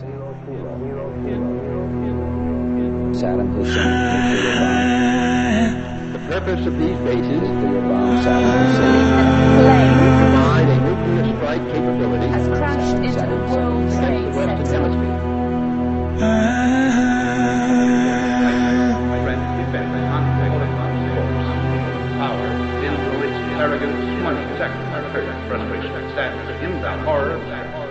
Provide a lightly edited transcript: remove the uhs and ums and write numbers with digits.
Saddam Hussein nuclear bomb. The purpose of these bases, nuclear bomb, Saddam Hussein. Provide a nuclear strike capability has crashed into the World Trade Center. My friend, defend the power, influence, arrogance, money, sacrifice, frustration, sadness, inbound horror.